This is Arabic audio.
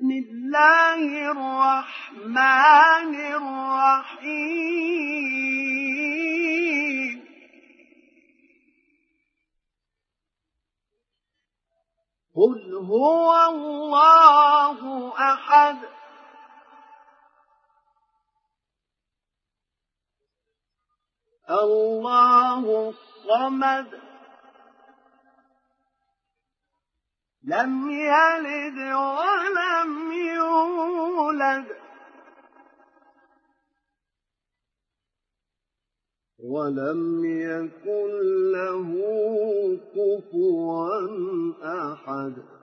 بسم الله الرحمن الرحيم قل هو الله أحد الله الصمد لم يلد ولم يولد ولم يكن له كفوا أحد